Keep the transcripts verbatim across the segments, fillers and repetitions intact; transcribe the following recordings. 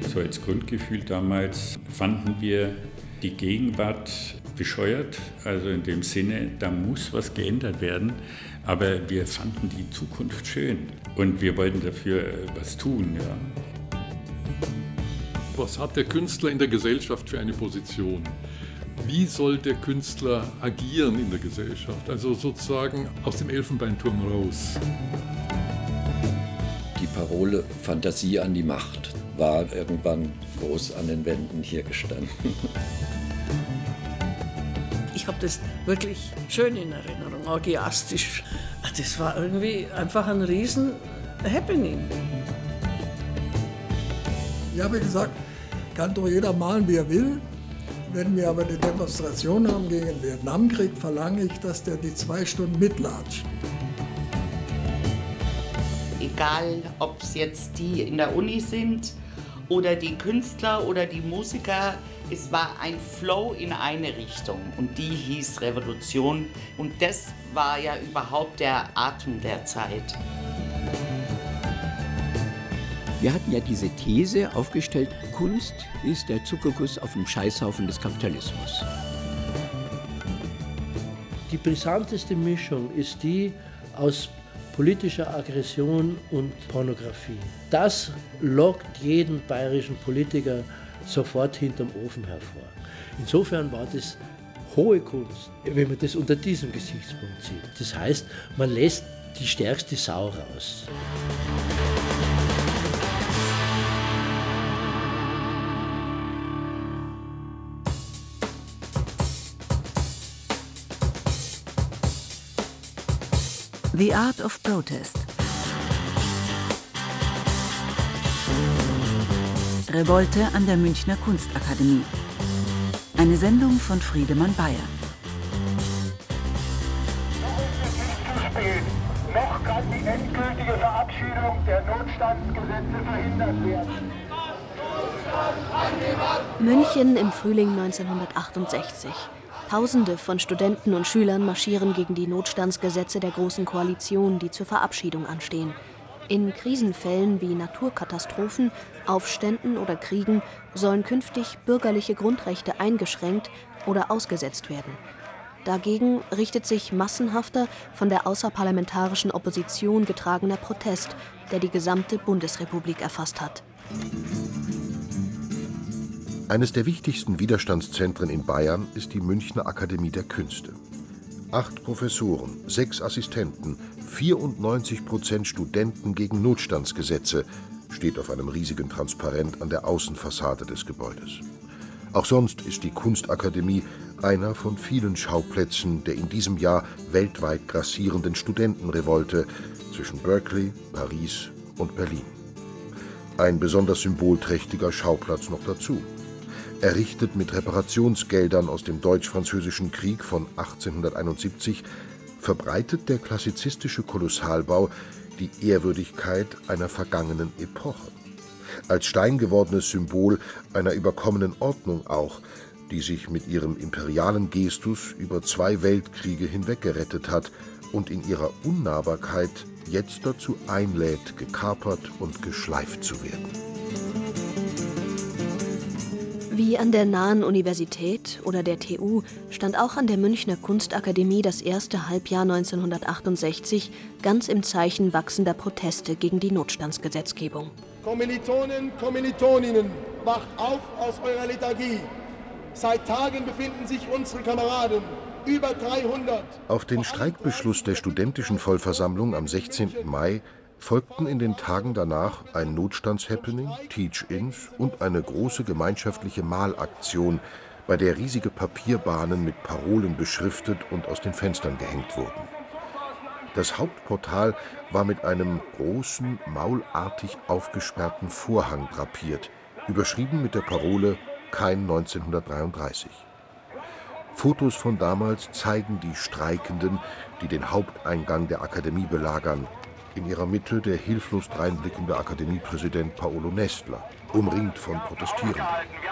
so als Grundgefühl damals, fanden wir die Gegenwart bescheuert, also in dem Sinne, da muss was geändert werden, aber wir fanden die Zukunft schön und wir wollten dafür was tun. Ja. Was hat der Künstler in der Gesellschaft für eine Position? Wie soll der Künstler agieren in der Gesellschaft? Also sozusagen aus dem Elfenbeinturm raus. Die Parole Fantasie an die Macht war irgendwann groß an den Wänden hier gestanden. Ich habe das wirklich schön in Erinnerung, orgiastisch. Das war irgendwie einfach ein riesen Happening. Ich habe gesagt, kann doch jeder malen, wie er will. Wenn wir aber eine Demonstration haben gegen den Vietnamkrieg, verlange ich, dass der die zwei Stunden mitlatscht. Egal, ob es jetzt die in der Uni sind oder die Künstler oder die Musiker, es war ein Flow in eine Richtung und die hieß Revolution und das war ja überhaupt der Atem der Zeit. Wir hatten ja diese These aufgestellt, Kunst ist der Zuckerguss auf dem Scheißhaufen des Kapitalismus. Die brisanteste Mischung ist die aus politischer Aggression und Pornografie. Das lockt jeden bayerischen Politiker sofort hinterm Ofen hervor. Insofern war das hohe Kunst, wenn man das unter diesem Gesichtspunkt sieht. Das heißt, man lässt die stärkste Sau raus. The Art of Protest. Revolte an der Münchner Kunstakademie. Eine Sendung von Friedemann Bayer. Noch kann die endgültige Verabschiedung der Notstandsgesetze verhindert werden. München im Frühling neunzehnhundertachtundsechzig. Tausende von Studenten und Schülern marschieren gegen die Notstandsgesetze der Großen Koalition, die zur Verabschiedung anstehen. In Krisenfällen wie Naturkatastrophen, Aufständen oder Kriegen sollen künftig bürgerliche Grundrechte eingeschränkt oder ausgesetzt werden. Dagegen richtet sich massenhafter, von der außerparlamentarischen Opposition getragener Protest, der die gesamte Bundesrepublik erfasst hat. Eines der wichtigsten Widerstandszentren in Bayern ist die Münchner Akademie der Künste. Acht Professoren, sechs Assistenten, vierundneunzig Prozent Studenten gegen Notstandsgesetze, steht auf einem riesigen Transparent an der Außenfassade des Gebäudes. Auch sonst ist die Kunstakademie einer von vielen Schauplätzen der in diesem Jahr weltweit grassierenden Studentenrevolte zwischen Berkeley, Paris und Berlin. Ein besonders symbolträchtiger Schauplatz noch dazu. Errichtet mit Reparationsgeldern aus dem Deutsch-Französischen Krieg von achtzehnhunderteinundsiebzig, verbreitet der klassizistische Kolossalbau die Ehrwürdigkeit einer vergangenen Epoche. Als steingewordenes Symbol einer überkommenen Ordnung auch, die sich mit ihrem imperialen Gestus über zwei Weltkriege hinweg gerettet hat und in ihrer Unnahbarkeit jetzt dazu einlädt, gekapert und geschleift zu werden. Wie an der Nahen Universität oder der T U stand auch an der Münchner Kunstakademie das erste Halbjahr neunzehnhundertachtundsechzig ganz im Zeichen wachsender Proteste gegen die Notstandsgesetzgebung. Kommilitonen, Kommilitoninnen, wacht auf aus eurer Lethargie. Seit Tagen befinden sich unsere Kameraden, über dreihundert. Auf den Streikbeschluss der studentischen Vollversammlung am sechzehnten Mai folgten in den Tagen danach ein Notstandshappening, Teach-Ins und eine große gemeinschaftliche Malaktion, bei der riesige Papierbahnen mit Parolen beschriftet und aus den Fenstern gehängt wurden. Das Hauptportal war mit einem großen, maulartig aufgesperrten Vorhang drapiert, überschrieben mit der Parole »Kein neunzehnhundertdreiunddreißig«. Fotos von damals zeigen die Streikenden, die den Haupteingang der Akademie belagern. In ihrer Mitte der hilflos dreinblickende Akademiepräsident Paolo Nestler, umringt von Protestierenden.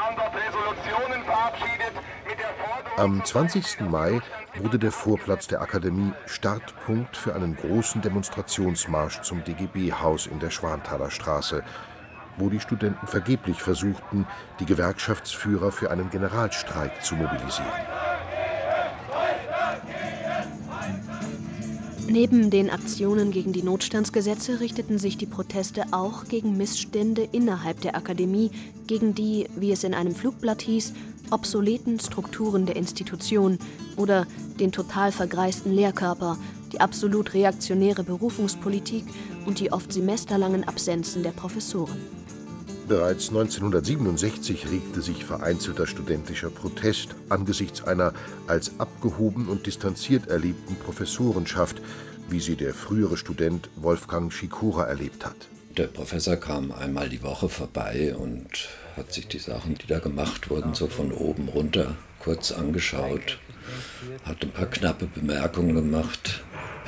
Am zwanzigsten Mai wurde der Vorplatz der Akademie Startpunkt für einen großen Demonstrationsmarsch zum D G B-Haus in der Schwanthaler Straße, wo die Studenten vergeblich versuchten, die Gewerkschaftsführer für einen Generalstreik zu mobilisieren. Neben den Aktionen gegen die Notstandsgesetze richteten sich die Proteste auch gegen Missstände innerhalb der Akademie, gegen die, wie es in einem Flugblatt hieß, obsoleten Strukturen der Institution oder den total vergreisten Lehrkörper, die absolut reaktionäre Berufungspolitik und die oft semesterlangen Absenzen der Professoren. Bereits neunzehnhundertsiebenundsechzig regte sich vereinzelter studentischer Protest angesichts einer als abgehoben und distanziert erlebten Professorenschaft, wie sie der frühere Student Wolfgang Schikora erlebt hat. Der Professor kam einmal die Woche vorbei und hat sich die Sachen, die da gemacht wurden, so von oben runter kurz angeschaut, hat ein paar knappe Bemerkungen gemacht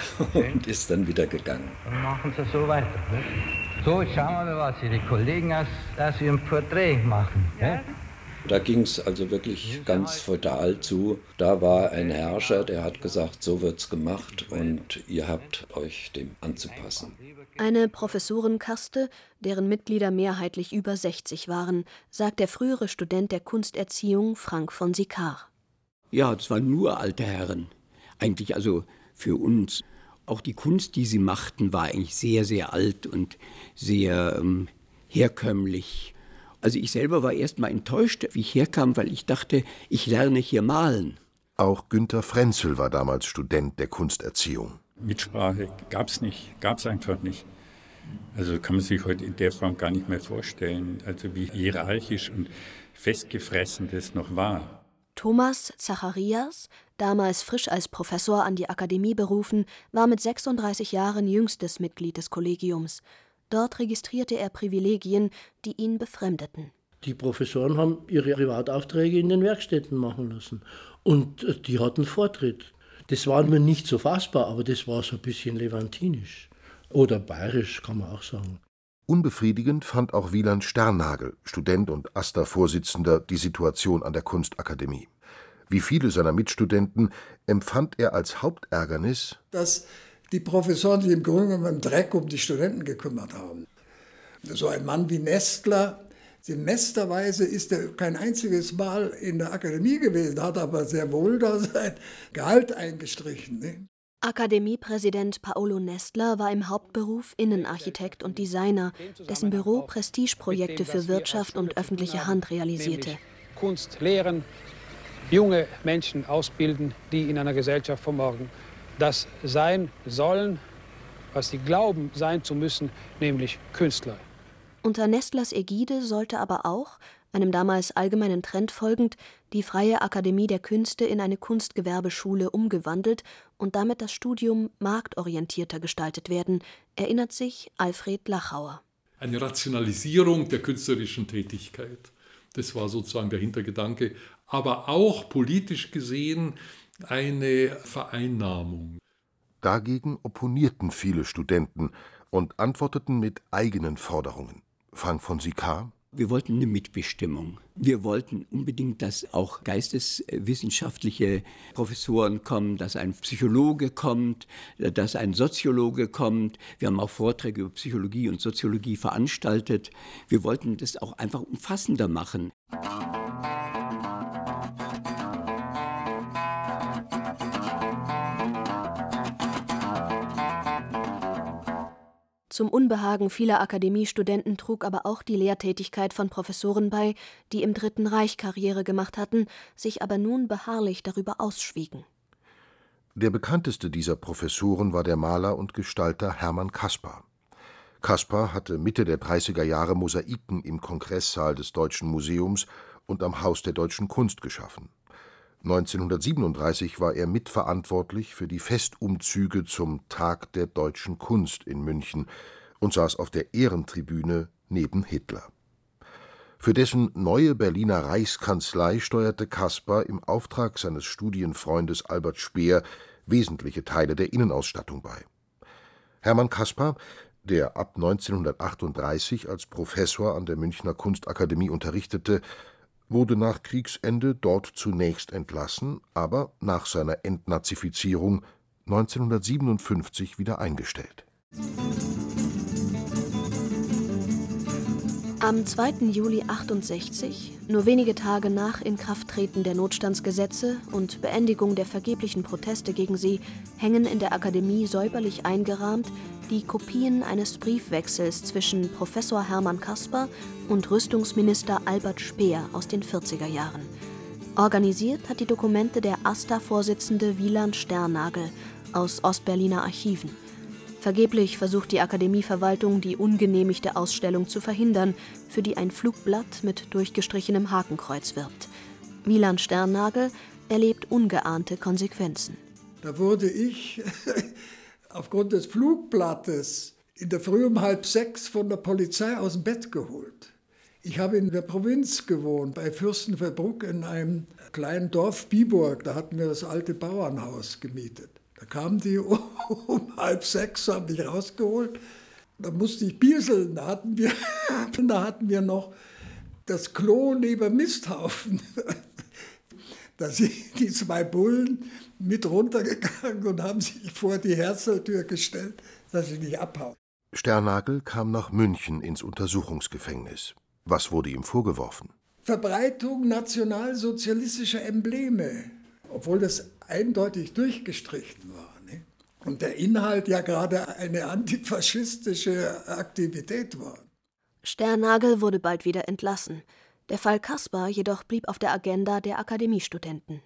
und ist dann wieder gegangen. Dann machen Sie so weiter. Ne? So, jetzt schauen wir mal, was Ihre Kollegen aus, aus Ihrem Porträt machen. Ne? Da ging es also wirklich ganz feudal zu. Da war ein Herrscher, der hat gesagt, so wird's gemacht und ihr habt euch dem anzupassen. Eine Professorenkaste, deren Mitglieder mehrheitlich über sechzig waren, sagt der frühere Student der Kunsterziehung Frank von Sikar. Ja, das waren nur alte Herren. Eigentlich also für uns. Auch die Kunst, die sie machten, war eigentlich sehr, sehr alt und sehr ähm, herkömmlich. Also ich selber war erst mal enttäuscht, wie ich herkam, weil ich dachte, ich lerne hier malen. Auch Günter Frenzel war damals Student der Kunsterziehung. Mitsprache gab es nicht, gab es einfach nicht. Also kann man sich heute in der Form gar nicht mehr vorstellen, also wie hierarchisch und festgefressen das noch war. Thomas Zacharias, damals frisch als Professor an die Akademie berufen, war mit sechsunddreißig Jahren jüngstes Mitglied des Kollegiums. Dort registrierte er Privilegien, die ihn befremdeten. Die Professoren haben ihre Privataufträge in den Werkstätten machen lassen. Und die hatten Vortritt. Das war mir nicht so fassbar, aber das war so ein bisschen levantinisch. Oder bayerisch, kann man auch sagen. Unbefriedigend fand auch Wieland Sternhagel, Student und A S t A-Vorsitzender, die Situation an der Kunstakademie. Wie viele seiner Mitstudenten empfand er als Hauptärgernis, dass die Professoren sich im Grunde genommen im Dreck um die Studenten gekümmert haben. So ein Mann wie Nestler, semesterweise ist er kein einziges Mal in der Akademie gewesen, hat aber sehr wohl da sein Gehalt eingestrichen. Ne? Akademiepräsident Paolo Nestler war im Hauptberuf Innenarchitekt und Designer, dessen Büro Prestigeprojekte für Wirtschaft und öffentliche Hand realisierte. Kunst lehren, junge Menschen ausbilden, die in einer Gesellschaft von morgen das sein sollen, was sie glauben sein zu müssen, nämlich Künstler. Unter Nestlers Ägide sollte aber auch, einem damals allgemeinen Trend folgend, die Freie Akademie der Künste in eine Kunstgewerbeschule umgewandelt und damit das Studium marktorientierter gestaltet werden, erinnert sich Alfred Lachauer. Eine Rationalisierung der künstlerischen Tätigkeit, das war sozusagen der Hintergedanke, aber auch politisch gesehen eine Vereinnahmung. Dagegen opponierten viele Studenten und antworteten mit eigenen Forderungen. Frank von Sikar: Wir wollten eine Mitbestimmung. Wir wollten unbedingt, dass auch geisteswissenschaftliche Professoren kommen, dass ein Psychologe kommt, dass ein Soziologe kommt. Wir haben auch Vorträge über Psychologie und Soziologie veranstaltet. Wir wollten das auch einfach umfassender machen. Zum Unbehagen vieler Akademiestudenten trug aber auch die Lehrtätigkeit von Professoren bei, die im Dritten Reich Karriere gemacht hatten, sich aber nun beharrlich darüber ausschwiegen. Der bekannteste dieser Professoren war der Maler und Gestalter Hermann Caspar. Caspar hatte Mitte der dreißiger Jahre Mosaiken im Kongresssaal des Deutschen Museums und am Haus der Deutschen Kunst geschaffen. neunzehnhundertsiebenunddreißig war er mitverantwortlich für die Festumzüge zum Tag der Deutschen Kunst in München und saß auf der Ehrentribüne neben Hitler. Für dessen neue Berliner Reichskanzlei steuerte Caspar im Auftrag seines Studienfreundes Albert Speer wesentliche Teile der Innenausstattung bei. Hermann Caspar, der ab neunzehnhundertachtunddreißig als Professor an der Münchner Kunstakademie unterrichtete, wurde nach Kriegsende dort zunächst entlassen, aber nach seiner Entnazifizierung neunzehnhundertsiebenundfünfzig wieder eingestellt. Am zweiten Juli achtundsechzig, nur wenige Tage nach Inkrafttreten der Notstandsgesetze und Beendigung der vergeblichen Proteste gegen sie, hängen in der Akademie säuberlich eingerahmt die Kopien eines Briefwechsels zwischen Professor Hermann Caspar und Rüstungsminister Albert Speer aus den vierziger Jahren. Organisiert hat die Dokumente der A S tA Vorsitzende Wieland Sternagel aus Ostberliner Archiven. Vergeblich versucht die Akademieverwaltung, die ungenehmigte Ausstellung zu verhindern, für die ein Flugblatt mit durchgestrichenem Hakenkreuz wirbt. Wieland Sternagel erlebt ungeahnte Konsequenzen. Da wurde ich aufgrund des Flugblattes in der Früh um halb sechs von der Polizei aus dem Bett geholt. Ich habe in der Provinz gewohnt, bei Fürstenfeldbruck in einem kleinen Dorf Biburg. Da hatten wir das alte Bauernhaus gemietet. Da kamen die um, um halb sechs, haben mich rausgeholt. Da musste ich bieseln. Da hatten wir, da hatten wir noch das Klo neben Misthaufen. Da sind die zwei Bullen mit runtergegangen und haben sich vor die Herzltür gestellt, dass ich nicht abhaue. Sternagel kam nach München ins Untersuchungsgefängnis. Was wurde ihm vorgeworfen? Verbreitung nationalsozialistischer Embleme, obwohl das eindeutig durchgestrichen war. Ne? Und der Inhalt ja gerade eine antifaschistische Aktivität war. Sternagel wurde bald wieder entlassen. Der Fall Caspar jedoch blieb auf der Agenda der Akademiestudenten.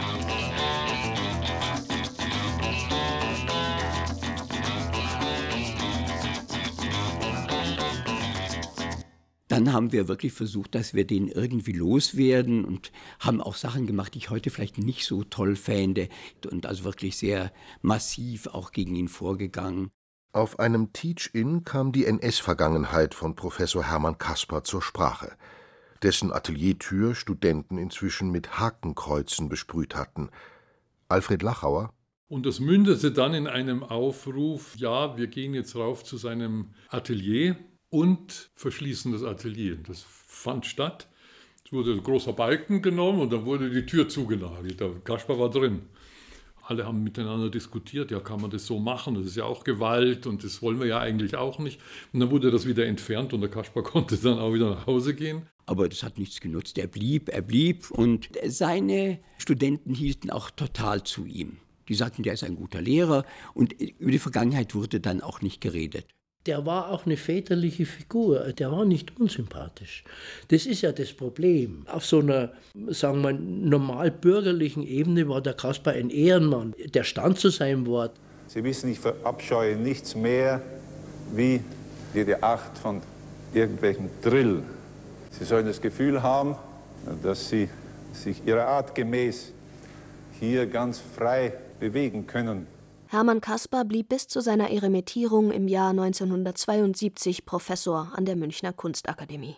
Dann haben wir wirklich versucht, dass wir den irgendwie loswerden und haben auch Sachen gemacht, die ich heute vielleicht nicht so toll fände und also wirklich sehr massiv auch gegen ihn vorgegangen. Auf einem Teach-In kam die N S-Vergangenheit von Professor Hermann Caspar zur Sprache, dessen Ateliertür Studenten inzwischen mit Hakenkreuzen besprüht hatten. Alfred Lachauer. Und das mündete dann in einem Aufruf, ja, wir gehen jetzt rauf zu seinem Atelier und verschließen das Atelier. Das fand statt. Es wurde ein großer Balken genommen und dann wurde die Tür zugenagelt. Der Caspar war drin. Alle haben miteinander diskutiert, ja, kann man das so machen? Das ist ja auch Gewalt und das wollen wir ja eigentlich auch nicht. Und dann wurde das wieder entfernt und der Caspar konnte dann auch wieder nach Hause gehen. Aber das hat nichts genutzt. Er blieb, er blieb und seine Studenten hielten auch total zu ihm. Die sagten, der ist ein guter Lehrer und über die Vergangenheit wurde dann auch nicht geredet. Der war auch eine väterliche Figur, der war nicht unsympathisch. Das ist ja das Problem. Auf so einer, sagen wir, normal bürgerlichen Ebene war der Caspar ein Ehrenmann. Der stand zu seinem Wort. Sie wissen, ich verabscheue nichts mehr wie jede Art von irgendwelchen Drill. Sie sollen das Gefühl haben, dass sie sich ihrer Art gemäß hier ganz frei bewegen können. Hermann Caspar blieb bis zu seiner Eremertierung im Jahr neunzehnhundertzweiundsiebzig Professor an der Münchner Kunstakademie.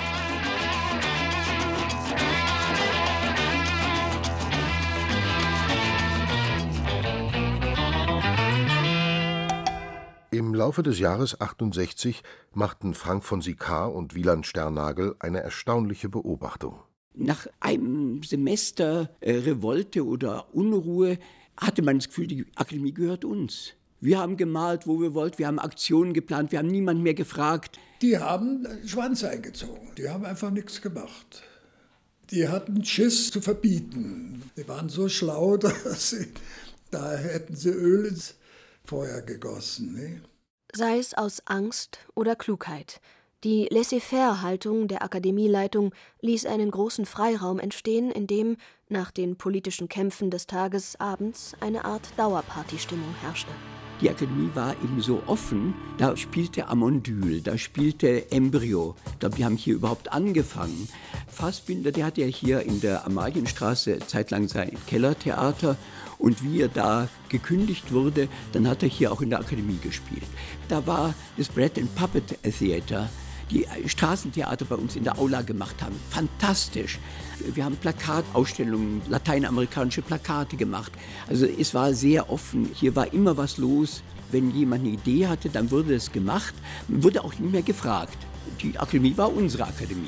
Im Laufe des Jahres achtundsechzig machten Frank von Siccar und Wieland Sternagel eine erstaunliche Beobachtung. Nach einem Semester äh, Revolte oder Unruhe hatte man das Gefühl, die Akademie gehört uns. Wir haben gemalt, wo wir wollten, wir haben Aktionen geplant, wir haben niemanden mehr gefragt. Die haben den Schwanz eingezogen, die haben einfach nichts gemacht. Die hatten Schiss zu verbieten. Die waren so schlau, dass sie, da hätten sie Öl ins Feuer gegossen. Ne? Sei es aus Angst oder Klugheit. Die Laissez-faire-Haltung der Akademieleitung ließ einen großen Freiraum entstehen, in dem nach den politischen Kämpfen des Tages abends eine Art Dauerpartystimmung herrschte. Die Akademie war eben so offen, da spielte Amondyl, da spielte Embryo. Ich glaube, die haben hier überhaupt angefangen. Fassbinder, der hatte ja hier in der Amalienstraße zeitlang sein Kellertheater. Und wie er da gekündigt wurde, dann hat er hier auch in der Akademie gespielt. Da war das Bread and Puppet Theater, die Straßentheater bei uns in der Aula gemacht haben. Fantastisch. Wir haben Plakatausstellungen, lateinamerikanische Plakate gemacht. Also es war sehr offen. Hier war immer was los. Wenn jemand eine Idee hatte, dann wurde es gemacht. Man wurde auch nicht mehr gefragt. Die Akademie war unsere Akademie.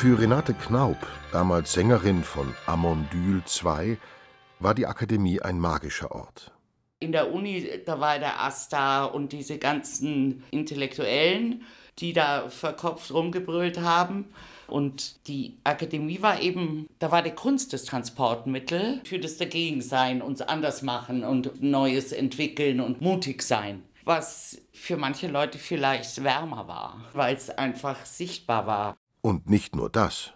Für Renate Knaub, damals Sängerin von Amondyl zwei, war die Akademie ein magischer Ort. In der Uni, da war der Asta und diese ganzen Intellektuellen, die da verkopft rumgebrüllt haben. Und die Akademie war eben, da war die Kunst das Transportmittel für das Dagegensein, uns anders machen und Neues entwickeln und mutig sein. Was für manche Leute vielleicht wärmer war, weil es einfach sichtbar war. Und nicht nur das.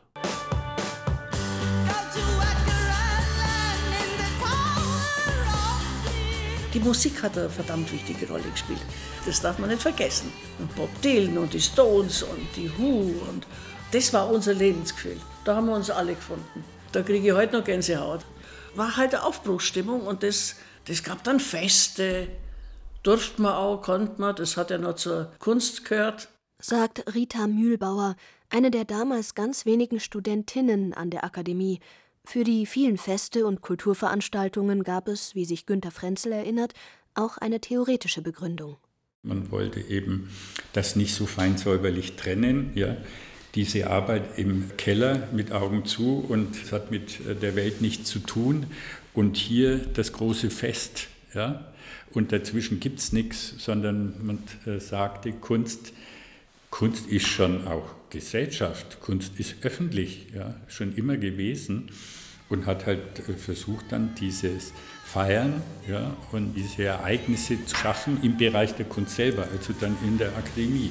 Die Musik hat eine verdammt wichtige Rolle gespielt. Das darf man nicht vergessen. Und Bob Dylan und die Stones und die Who. Und das war unser Lebensgefühl. Da haben wir uns alle gefunden. Da kriege ich heute noch Gänsehaut. War halt eine Aufbruchsstimmung und das, das gab dann Feste. Durfte man auch, konnte man. Das hat ja noch zur Kunst gehört. Sagt Rita Mühlbauer, eine der damals ganz wenigen Studentinnen an der Akademie. Für die vielen Feste und Kulturveranstaltungen gab es, wie sich Günter Frenzel erinnert, auch eine theoretische Begründung. Man wollte eben das nicht so fein säuberlich trennen, ja. Diese Arbeit im Keller mit Augen zu und es hat mit der Welt nichts zu tun. Und hier das große Fest, ja. Und dazwischen gibt es nichts, sondern man äh, sagte, Kunst, Kunst ist schon auch Gesellschaft, Kunst ist öffentlich, ja, schon immer gewesen und hat halt versucht dann dieses Feiern, ja, und diese Ereignisse zu schaffen im Bereich der Kunst selber, also dann in der Akademie.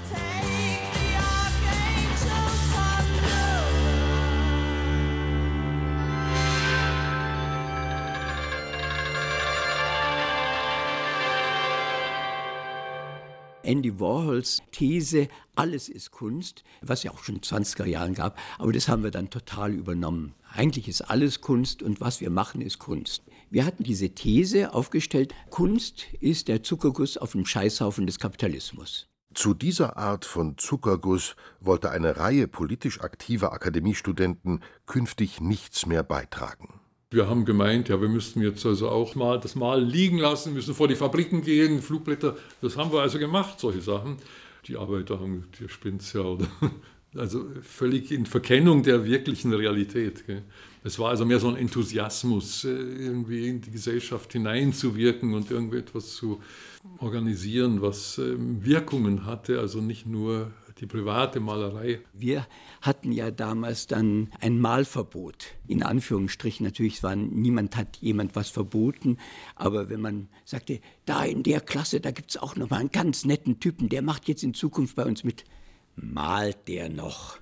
Andy Warhols These, alles ist Kunst, was ja auch schon in den zwanziger Jahren gab, aber das haben wir dann total übernommen. Eigentlich ist alles Kunst und was wir machen, ist Kunst. Wir hatten diese These aufgestellt, Kunst ist der Zuckerguss auf dem Scheißhaufen des Kapitalismus. Zu dieser Art von Zuckerguss wollte eine Reihe politisch aktiver Akademiestudenten künftig nichts mehr beitragen. Wir haben gemeint, ja, wir müssten jetzt also auch mal das Mal liegen lassen, müssen vor die Fabriken gehen, Flugblätter. Das haben wir also gemacht, solche Sachen. Die Arbeiter haben, die spinnt's ja, oder? Also völlig in Verkennung der wirklichen Realität. Gell. Es war also mehr so ein Enthusiasmus, irgendwie in die Gesellschaft hineinzuwirken und irgendwie etwas zu organisieren, was Wirkungen hatte, also nicht nur die private Malerei. Wir hatten ja damals dann ein Malverbot. In Anführungsstrichen natürlich, war, niemand hat jemand was verboten, aber wenn man sagte, da in der Klasse, da gibt es auch noch mal einen ganz netten Typen, der macht jetzt in Zukunft bei uns mit, malt der noch.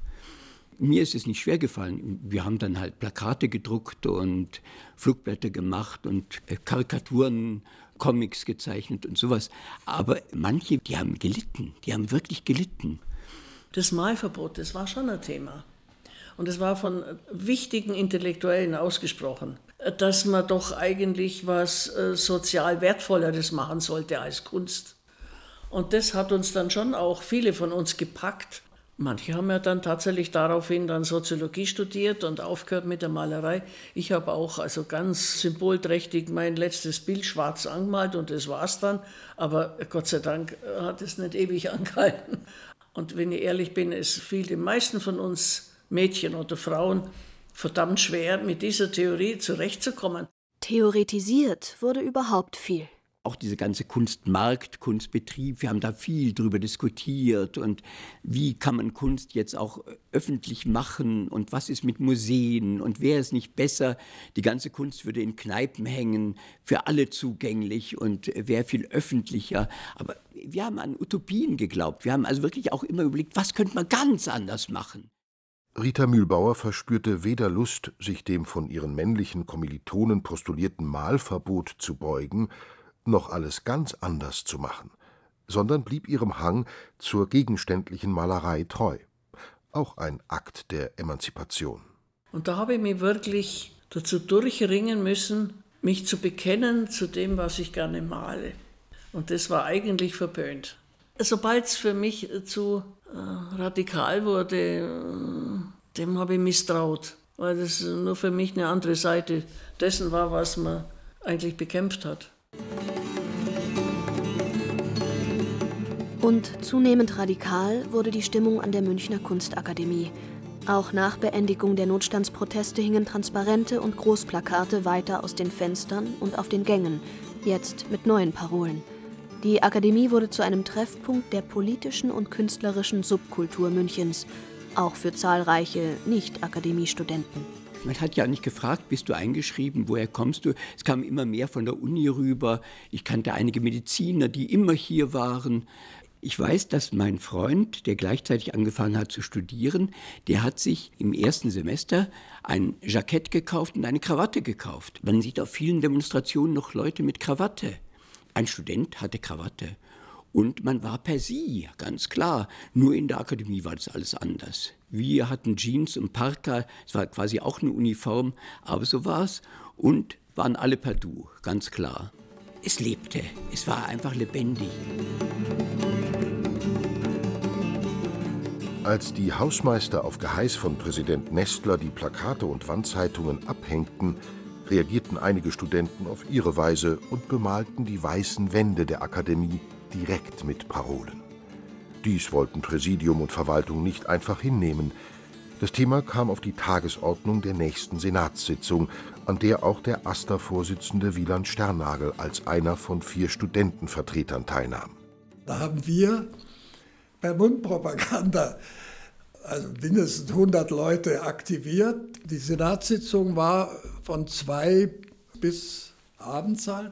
Mir ist es nicht schwer gefallen. Wir haben dann halt Plakate gedruckt und Flugblätter gemacht und Karikaturen, Comics gezeichnet und sowas. Aber manche, die haben gelitten, die haben wirklich gelitten. Das Malverbot, das war schon ein Thema. Und es war von wichtigen Intellektuellen ausgesprochen, dass man doch eigentlich was sozial Wertvolleres machen sollte als Kunst. Und das hat uns dann schon auch viele von uns gepackt. Manche haben ja dann tatsächlich daraufhin dann Soziologie studiert und aufgehört mit der Malerei. Ich habe auch also ganz symbolträchtig mein letztes Bild schwarz angemalt und das war's dann. Aber Gott sei Dank hat es nicht ewig angehalten. Und wenn ich ehrlich bin, es fiel den meisten von uns Mädchen oder Frauen verdammt schwer, mit dieser Theorie zurechtzukommen. Theoretisiert wurde überhaupt viel. Auch diese ganze Kunstmarkt, Kunstbetrieb, wir haben da viel drüber diskutiert und wie kann man Kunst jetzt auch öffentlich machen und was ist mit Museen und wäre es nicht besser, die ganze Kunst würde in Kneipen hängen, für alle zugänglich und wäre viel öffentlicher. Aber wir haben an Utopien geglaubt, wir haben also wirklich auch immer überlegt, was könnte man ganz anders machen. Rita Mühlbauer verspürte weder Lust, sich dem von ihren männlichen Kommilitonen postulierten Malverbot zu beugen, noch alles ganz anders zu machen, sondern blieb ihrem Hang zur gegenständlichen Malerei treu. Auch ein Akt der Emanzipation. Und da habe ich mich wirklich dazu durchringen müssen, mich zu bekennen zu dem, was ich gerne male. Und das war eigentlich verpönt. Sobald es für mich zu äh, radikal wurde, äh, dem habe ich misstraut, weil das nur für mich eine andere Seite dessen war, was man eigentlich bekämpft hat. Und zunehmend radikal wurde die Stimmung an der Münchner Kunstakademie. Auch nach Beendigung der Notstandsproteste hingen Transparente und Großplakate weiter aus den Fenstern und auf den Gängen, jetzt mit neuen Parolen. Die Akademie wurde zu einem Treffpunkt der politischen und künstlerischen Subkultur Münchens, auch für zahlreiche Nicht-Akademiestudenten. Man hat ja nicht gefragt, bist du eingeschrieben, woher kommst du? Es kam immer mehr von der Uni rüber. Ich kannte einige Mediziner, die immer hier waren. Ich weiß, dass mein Freund, der gleichzeitig angefangen hat zu studieren, der hat sich im ersten Semester ein Jackett gekauft und eine Krawatte gekauft. Man sieht auf vielen Demonstrationen noch Leute mit Krawatte. Ein Student hatte Krawatte. Und man war per Sie, ganz klar. Nur in der Akademie war das alles anders. Wir hatten Jeans und Parka, es war quasi auch eine Uniform, aber so war es. Und waren alle per Du, ganz klar. Es lebte, es war einfach lebendig. Als die Hausmeister auf Geheiß von Präsident Nestler die Plakate und Wandzeitungen abhängten, reagierten einige Studenten auf ihre Weise und bemalten die weißen Wände der Akademie direkt mit Parolen. Dies wollten Präsidium und Verwaltung nicht einfach hinnehmen. Das Thema kam auf die Tagesordnung der nächsten Senatssitzung, an der auch der A S tA Vorsitzende Wieland Sternagel als einer von vier Studentenvertretern teilnahm. Da haben wir bei Mundpropaganda also mindestens hundert Leute aktiviert. Die Senatssitzung war von zwei bis abends halt.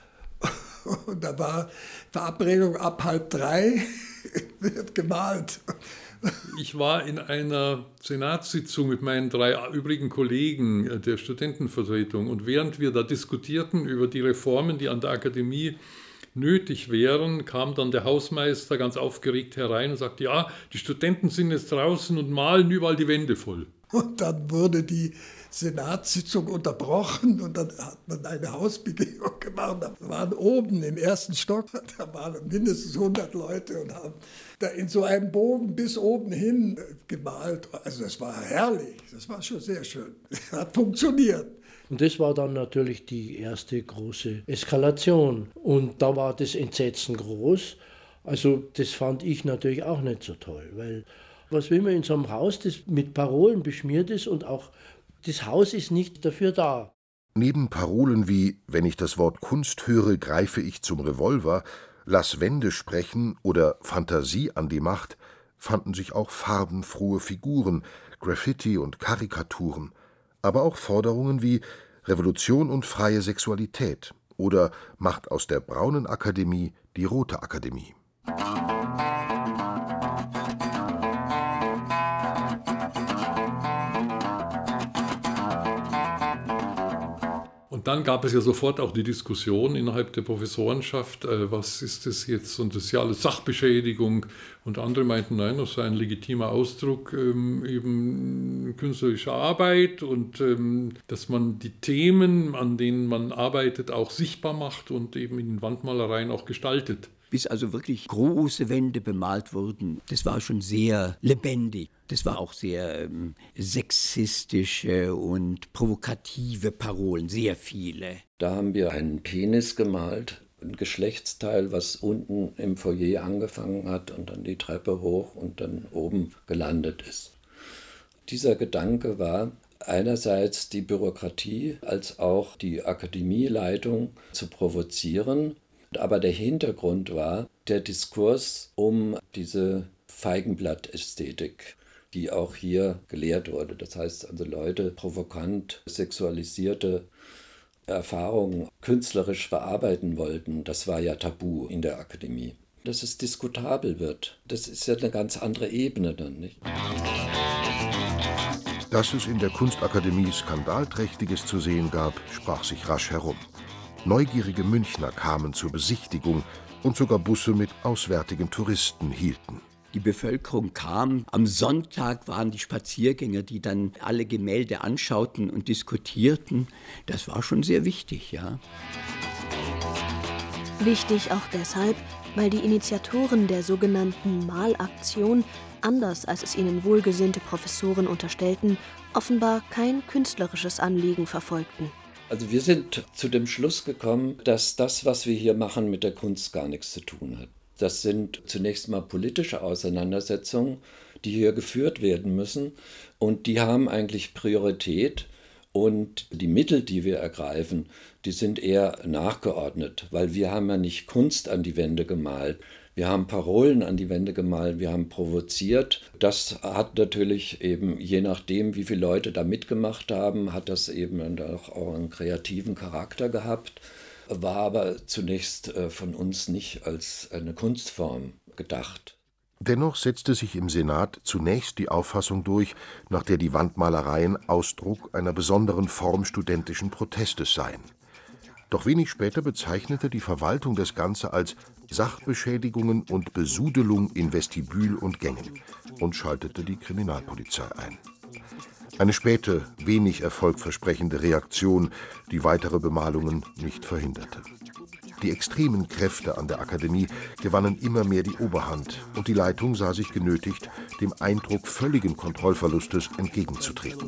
Und da war Verabredung ab halb drei, wird gemalt. Ich war in einer Senatssitzung mit meinen drei übrigen Kollegen der Studentenvertretung. Und während wir da diskutierten über die Reformen, die an der Akademie nötig wären, kam dann der Hausmeister ganz aufgeregt herein und sagte, ja, die Studenten sind jetzt draußen und malen überall die Wände voll. Und dann wurde die Senatssitzung unterbrochen und dann hat man eine Hausbegehung gemacht. Da waren oben im ersten Stock, da waren mindestens hundert Leute und haben da in so einem Bogen bis oben hin gemalt. Also das war herrlich, das war schon sehr schön. Hat funktioniert. Und das war dann natürlich die erste große Eskalation. Und da war das Entsetzen groß. Also das fand ich natürlich auch nicht so toll, weil was will man in so einem Haus, das mit Parolen beschmiert ist und auch das Haus ist nicht dafür da. Neben Parolen wie »Wenn ich das Wort Kunst höre, greife ich zum Revolver«, »Lass Wände sprechen« oder »Fantasie an die Macht« fanden sich auch farbenfrohe Figuren, Graffiti und Karikaturen, aber auch Forderungen wie »Revolution und freie Sexualität« oder »Macht aus der braunen Akademie die rote Akademie«. Und dann gab es ja sofort auch die Diskussion innerhalb der Professorenschaft, äh, was ist das jetzt, und das ist ja alles Sachbeschädigung. Und andere meinten, nein, das sei ein legitimer Ausdruck ähm, eben künstlerischer Arbeit und ähm, dass man die Themen, an denen man arbeitet, auch sichtbar macht und eben in den Wandmalereien auch gestaltet. Bis also wirklich große Wände bemalt wurden, das war schon sehr lebendig. Das war auch sehr ähm, sexistische und provokative Parolen, sehr viele. Da haben wir einen Penis gemalt, ein Geschlechtsteil, was unten im Foyer angefangen hat und dann die Treppe hoch und dann oben gelandet ist. Dieser Gedanke war, einerseits die Bürokratie als auch die Akademieleitung zu provozieren. Aber der Hintergrund war der Diskurs um diese Feigenblattästhetik, die auch hier gelehrt wurde. Das heißt, also Leute provokant sexualisierte Erfahrungen künstlerisch verarbeiten wollten. Das war ja tabu in der Akademie. Dass es diskutabel wird, das ist ja eine ganz andere Ebene dann, nicht? Dass es in der Kunstakademie Skandalträchtiges zu sehen gab, sprach sich rasch herum. Neugierige Münchner kamen zur Besichtigung und sogar Busse mit auswärtigen Touristen hielten. Die Bevölkerung kam. Am Sonntag waren die Spaziergänger, die dann alle Gemälde anschauten und diskutierten. Das war schon sehr wichtig, ja. Wichtig auch deshalb, weil die Initiatoren der sogenannten Malaktion, anders als es ihnen wohlgesinnte Professoren unterstellten, offenbar kein künstlerisches Anliegen verfolgten. Also wir sind zu dem Schluss gekommen, dass das, was wir hier machen, mit der Kunst gar nichts zu tun hat. Das sind zunächst mal politische Auseinandersetzungen, die hier geführt werden müssen. Und die haben eigentlich Priorität. Und die Mittel, die wir ergreifen, die sind eher nachgeordnet, weil wir haben ja nicht Kunst an die Wände gemalt. Wir haben Parolen an die Wände gemalt, wir haben provoziert. Das hat natürlich eben, je nachdem, wie viele Leute da mitgemacht haben, hat das eben auch einen kreativen Charakter gehabt, war aber zunächst von uns nicht als eine Kunstform gedacht. Dennoch setzte sich im Senat zunächst die Auffassung durch, nach der die Wandmalereien Ausdruck einer besonderen Form studentischen Protestes seien. Doch wenig später bezeichnete die Verwaltung das Ganze als Sachbeschädigungen und Besudelung in Vestibül und Gängen und schaltete die Kriminalpolizei ein. Eine späte, wenig erfolgversprechende Reaktion, die weitere Bemalungen nicht verhinderte. Die extremen Kräfte an der Akademie gewannen immer mehr die Oberhand und die Leitung sah sich genötigt, dem Eindruck völligen Kontrollverlustes entgegenzutreten.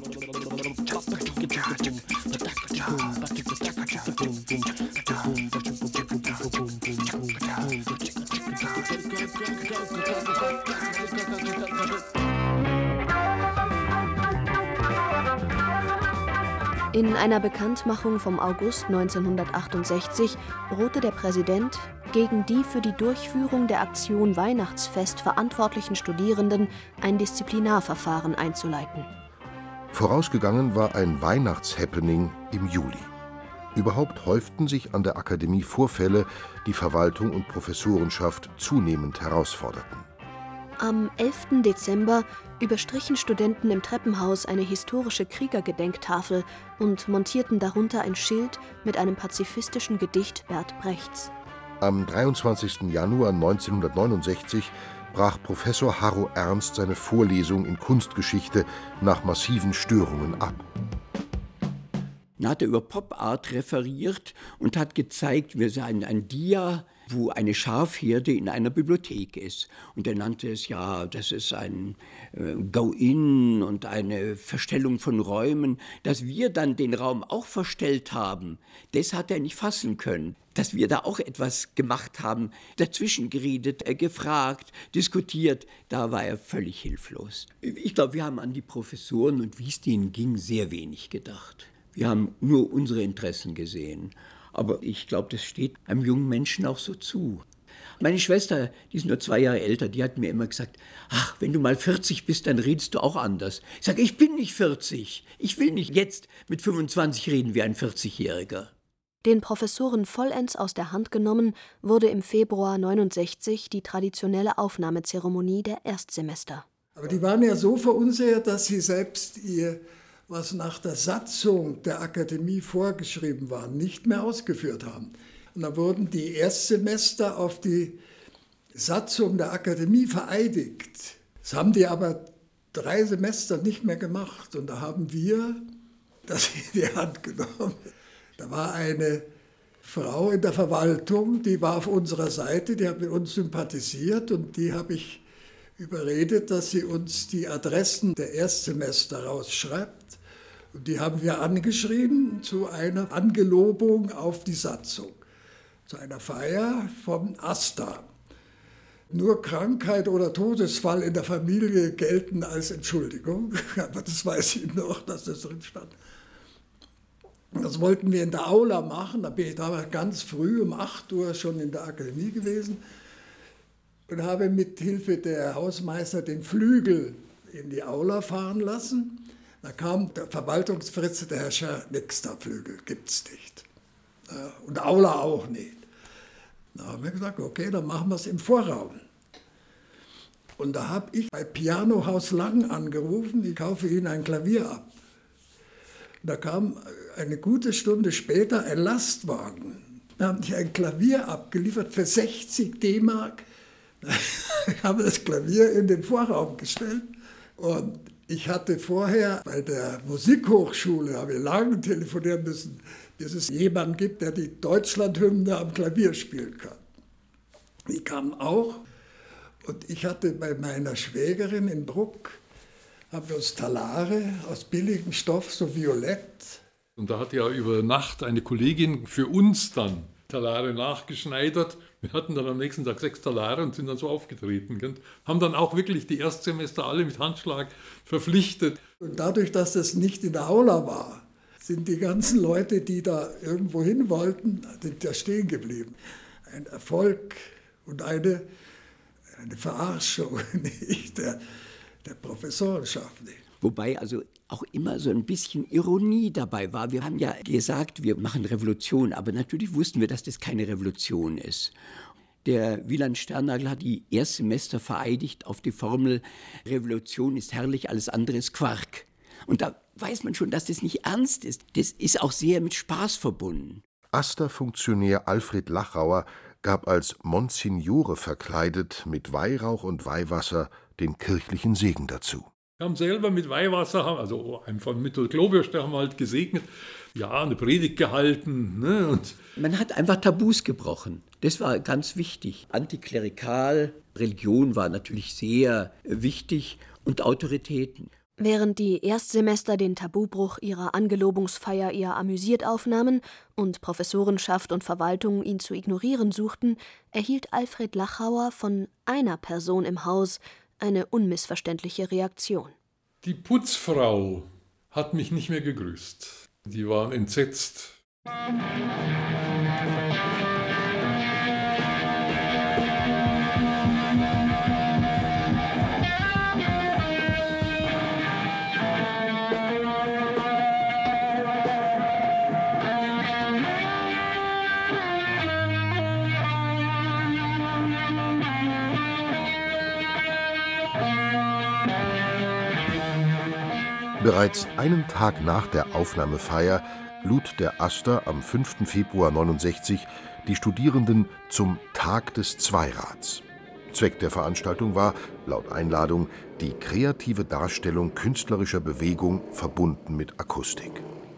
In einer Bekanntmachung vom August neunzehnhundertachtundsechzig drohte der Präsident, gegen die für die Durchführung der Aktion Weihnachtsfest verantwortlichen Studierenden ein Disziplinarverfahren einzuleiten. Vorausgegangen war ein Weihnachtshappening im Juli. Überhaupt häuften sich an der Akademie Vorfälle, die Verwaltung und Professorenschaft zunehmend herausforderten. Am elften Dezember überstrichen Studenten im Treppenhaus eine historische Kriegergedenktafel und montierten darunter ein Schild mit einem pazifistischen Gedicht Bert Brechts. Am dreiundzwanzigsten Januar neunzehnhundertneunundsechzig brach Professor Harro Ernst seine Vorlesung in Kunstgeschichte nach massiven Störungen ab. Dann hat er über Pop Art referiert und hat gezeigt, wir seien ein Dia, wo eine Schafherde in einer Bibliothek ist. Und er nannte es ja, das ist ein äh, Go-In und eine Verstellung von Räumen. Dass wir dann den Raum auch verstellt haben, das hat er nicht fassen können. Dass wir da auch etwas gemacht haben, dazwischen geredet, äh, gefragt, diskutiert, da war er völlig hilflos. Ich glaube, wir haben an die Professoren und wie es denen ging, sehr wenig gedacht. Wir haben nur unsere Interessen gesehen. Aber ich glaube, das steht einem jungen Menschen auch so zu. Meine Schwester, die ist nur zwei Jahre älter, die hat mir immer gesagt, ach, wenn du mal vierzig bist, dann redest du auch anders. Ich sage, ich bin nicht vierzig. Ich will nicht jetzt mit fünfundzwanzig reden wie ein vierzigjähriger. Den Professoren vollends aus der Hand genommen, wurde im Februar neunundsechzig die traditionelle Aufnahmezeremonie der Erstsemester. Aber die waren ja so verunsichert, dass sie selbst ihr, was nach der Satzung der Akademie vorgeschrieben war, nicht mehr ausgeführt haben. Und da wurden die Erstsemester auf die Satzung der Akademie vereidigt. Das haben die aber drei Semester nicht mehr gemacht. Und da haben wir das in die Hand genommen. Da war eine Frau in der Verwaltung, die war auf unserer Seite, die hat mit uns sympathisiert und die habe ich überredet, dass sie uns die Adressen der Erstsemester rausschreibt. Und die haben wir angeschrieben zu einer Angelobung auf die Satzung, zu einer Feier vom AStA. Nur Krankheit oder Todesfall in der Familie gelten als Entschuldigung, aber das weiß ich noch, dass das drin stand. Das wollten wir in der Aula machen, da bin ich damals ganz früh um acht Uhr schon in der Akademie gewesen und habe mit Hilfe der Hausmeister den Flügel in die Aula fahren lassen. Da kam der Verwaltungsfritze, der Herr Scher, nix, der Flügel gibt's nicht. Und Aula auch nicht. Da haben wir gesagt, okay, dann machen wir es im Vorraum. Und da habe ich bei Pianohaus Lang angerufen, ich kaufe Ihnen ein Klavier ab. Und da kam eine gute Stunde später ein Lastwagen. Da haben die ein Klavier abgeliefert für sechzig D-Mark. Ich habe das Klavier in den Vorraum gestellt und ich hatte vorher bei der Musikhochschule, habe ich lange telefonieren müssen, bis es jemanden gibt, der die Deutschlandhymne am Klavier spielen kann. Die kam auch und ich hatte bei meiner Schwägerin in Bruck, haben wir uns Talare aus billigem Stoff, so violett. Und da hat ja über Nacht eine Kollegin für uns dann Talare nachgeschneidert Wir hatten dann am nächsten Tag sechs Talare und sind dann so aufgetreten. Gell? Haben dann auch wirklich die Erstsemester alle mit Handschlag verpflichtet. Und dadurch, dass das nicht in der Aula war, sind die ganzen Leute, die da irgendwo hin wollten, sind da stehen geblieben. Ein Erfolg und eine, eine Verarschung nicht der, der Professorenschaft. Nicht. Wobei also auch immer so ein bisschen Ironie dabei war. Wir haben ja gesagt, wir machen Revolution, aber natürlich wussten wir, dass das keine Revolution ist. Der Wieland Sternagel hat die Erstsemester vereidigt auf die Formel, Revolution ist herrlich, alles andere ist Quark. Und da weiß man schon, dass das nicht ernst ist. Das ist auch sehr mit Spaß verbunden. Aster-Funktionär Alfred Lachauer gab als Monsignore verkleidet mit Weihrauch und Weihwasser den kirchlichen Segen dazu. Wir haben selber mit Weihwasser, also einfach mit der Globürste haben wir halt gesegnet, ja, eine Predigt gehalten. Ne? Und man hat einfach Tabus gebrochen. Das war ganz wichtig. Antiklerikal, Religion war natürlich sehr wichtig und Autoritäten. Während die Erstsemester den Tabubruch ihrer Angelobungsfeier eher amüsiert aufnahmen und Professorenschaft und Verwaltung ihn zu ignorieren suchten, erhielt Alfred Lachauer von einer Person im Haus eine unmissverständliche Reaktion. Die Putzfrau hat mich nicht mehr gegrüßt. Die waren entsetzt. Bereits einen Tag nach der Aufnahmefeier lud der Aster am fünften Februar neunundsechzig die Studierenden zum Tag des Zweirads. Zweck der Veranstaltung war, laut Einladung, die kreative Darstellung künstlerischer Bewegung verbunden mit Akustik.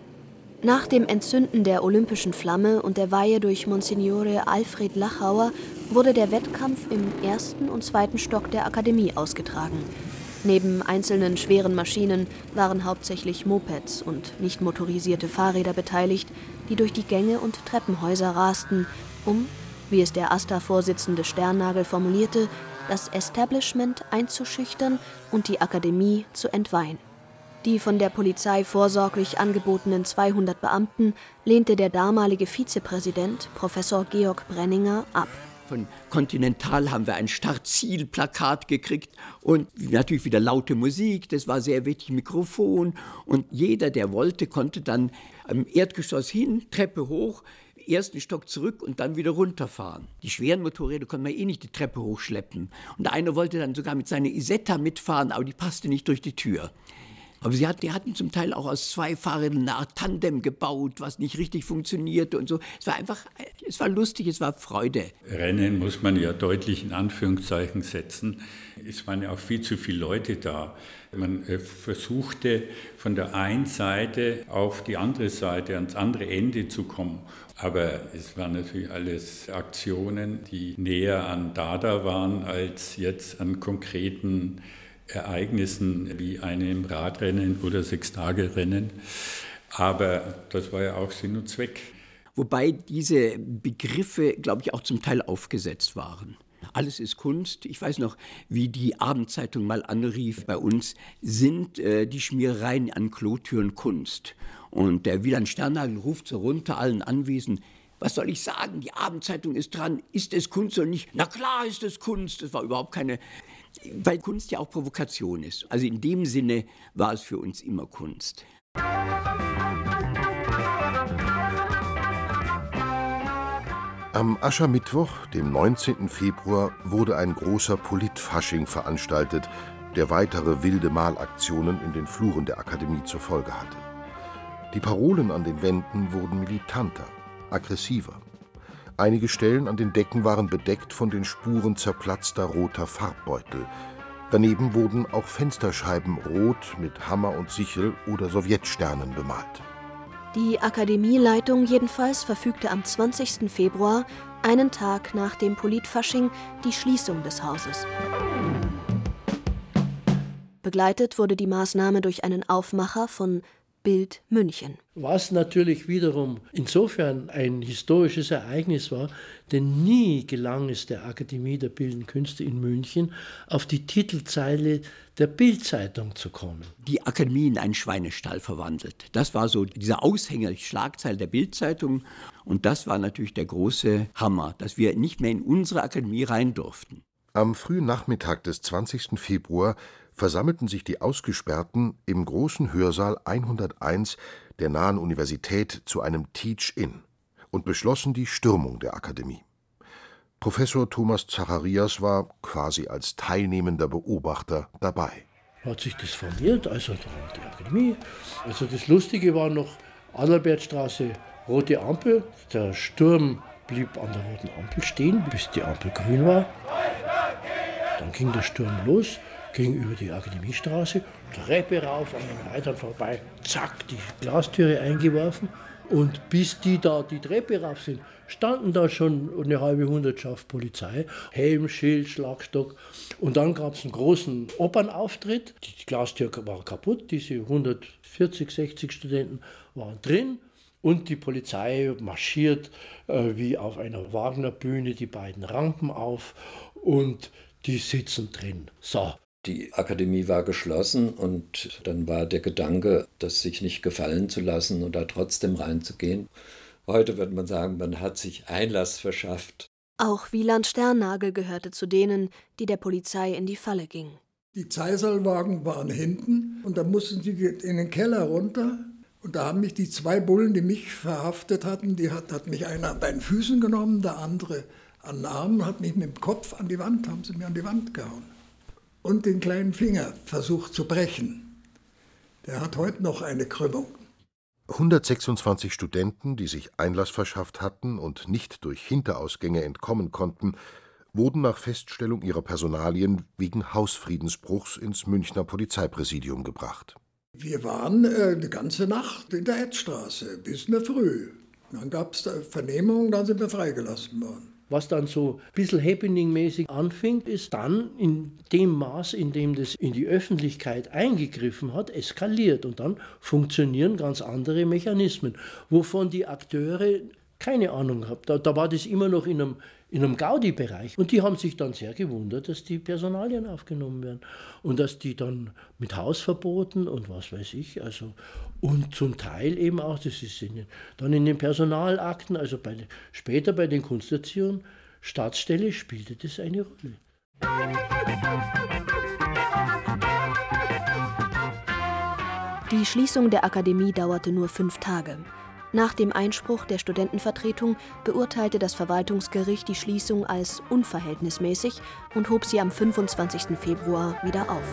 Nach dem Entzünden der olympischen Flamme und der Weihe durch Monsignore Alfred Lachauer wurde der Wettkampf im ersten und zweiten Stock der Akademie ausgetragen. Neben einzelnen schweren Maschinen waren hauptsächlich Mopeds und nicht motorisierte Fahrräder beteiligt, die durch die Gänge und Treppenhäuser rasten, um, wie es der Aster-Vorsitzende Sternagel formulierte, das Establishment einzuschüchtern und die Akademie zu entweihen. Die von der Polizei vorsorglich angebotenen zweihundert Beamten lehnte der damalige Vizepräsident, Professor Georg Brenninger, ab. Von Continental haben wir ein Startzielplakat gekriegt und natürlich wieder laute Musik, das war sehr wichtig, Mikrofon. Und jeder, der wollte, konnte dann am Erdgeschoss hin, Treppe hoch, ersten Stock zurück und dann wieder runterfahren. Die schweren Motorräder konnte man eh nicht die Treppe hochschleppen. Und einer wollte dann sogar mit seiner Isetta mitfahren, aber die passte nicht durch die Tür. Aber sie hat, die hatten zum Teil auch aus zwei Fahrrädern eine Art Tandem gebaut, was nicht richtig funktionierte und so. Es war einfach, es war lustig, es war Freude. Rennen muss man ja deutlich in Anführungszeichen setzen. Es waren ja auch viel zu viele Leute da. Man versuchte von der einen Seite auf die andere Seite, ans andere Ende zu kommen. Aber es waren natürlich alles Aktionen, die näher an Dada waren als jetzt an konkreten Ereignissen wie einem Radrennen oder Sechstagerennen. Aber das war ja auch Sinn und Zweck. Wobei diese Begriffe, glaube ich, auch zum Teil aufgesetzt waren. Alles ist Kunst. Ich weiß noch, wie die Abendzeitung mal anrief bei uns, sind äh, die Schmierereien an Klotüren Kunst. Und der Wieland Sternagel ruft so runter allen Anwesenden, was soll ich sagen, die Abendzeitung ist dran, ist es Kunst oder nicht? Na klar ist es Kunst, das war überhaupt keine, weil Kunst ja auch Provokation ist. Also in dem Sinne war es für uns immer Kunst. Am Aschermittwoch, dem neunzehnten Februar, wurde ein großer Politfasching veranstaltet, der weitere wilde Malaktionen in den Fluren der Akademie zur Folge hatte. Die Parolen an den Wänden wurden militanter, aggressiver. Einige Stellen an den Decken waren bedeckt von den Spuren zerplatzter roter Farbbeutel. Daneben wurden auch Fensterscheiben rot mit Hammer und Sichel oder Sowjetsternen bemalt. Die Akademieleitung jedenfalls verfügte am zwanzigsten Februar, einen Tag nach dem Politfasching, die Schließung des Hauses. Begleitet wurde die Maßnahme durch einen Aufmacher von Bild München. Was natürlich wiederum insofern ein historisches Ereignis war, denn nie gelang es der Akademie der Bildenden Künste in München, auf die Titelzeile der Bild-Zeitung zu kommen. Die Akademie in einen Schweinestall verwandelt. Das war so dieser Aushänger, die Schlagzeile der Bild-Zeitung. Und das war natürlich der große Hammer, dass wir nicht mehr in unsere Akademie rein durften. Am frühen Nachmittag des zwanzigsten Februar versammelten sich die Ausgesperrten im großen Hörsaal hunderteins der nahen Universität zu einem Teach-In und beschlossen die Stürmung der Akademie. Professor Thomas Zacharias war quasi als teilnehmender Beobachter dabei. Hat sich das formiert, also die Akademie. Also das Lustige war noch Adalbertstraße, rote Ampel. Der Sturm blieb an der roten Ampel stehen, bis die Ampel grün war. Dann ging der Sturm los, ging über die Akademiestraße, Treppe rauf, an den Leitern vorbei, zack, die Glastüre eingeworfen. Und bis die da die Treppe rauf sind, standen da schon eine halbe Hundertschaft Polizei, Helm, Schild, Schlagstock. Und dann gab es einen großen Opernauftritt. Die Glastür war kaputt, diese hundertvierzig, sechzig Studenten waren drin. Und die Polizei marschiert äh, wie auf einer Wagnerbühne die beiden Rampen auf und die sitzen drin. So. Die Akademie war geschlossen und dann war der Gedanke, das sich nicht gefallen zu lassen und da trotzdem reinzugehen. Heute würde man sagen, man hat sich Einlass verschafft. Auch Wieland Sternnagel gehörte zu denen, die der Polizei in die Falle gingen. Die Zeiserlwagen waren hinten und da mussten sie in den Keller runter. Und da haben mich die zwei Bullen, die mich verhaftet hatten, die hat, hat mich einer bei den Füßen genommen, der andere an den Armen, hat mich mit dem Kopf an die Wand, haben sie mir an die Wand gehauen. Und den kleinen Finger versucht zu brechen. Der hat heute noch eine Krümmung. hundertsechsundzwanzig Studenten, die sich Einlass verschafft hatten und nicht durch Hinterausgänge entkommen konnten, wurden nach Feststellung ihrer Personalien wegen Hausfriedensbruchs ins Münchner Polizeipräsidium gebracht. Wir waren äh, die ganze Nacht in der Edstraße, bis in der Früh. Dann gab es Vernehmungen, dann sind wir freigelassen worden. Was dann so ein bisschen happening-mäßig anfing, ist dann in dem Maß, in dem das in die Öffentlichkeit eingegriffen hat, eskaliert. Und dann funktionieren ganz andere Mechanismen, wovon die Akteure keine Ahnung haben. Da, da war das immer noch in einem, in einem Gaudi-Bereich. Und die haben sich dann sehr gewundert, dass die Personalien aufgenommen werden. Und dass die dann mit Hausverboten und was weiß ich, also und zum Teil eben auch, das ist in den, dann in den Personalakten, also bei, später bei den Kunsterziehern, Staatsstelle spielte das eine Rolle. Die Schließung der Akademie dauerte nur fünf Tage. Nach dem Einspruch der Studentenvertretung beurteilte das Verwaltungsgericht die Schließung als unverhältnismäßig und hob sie am fünfundzwanzigsten Februar wieder auf.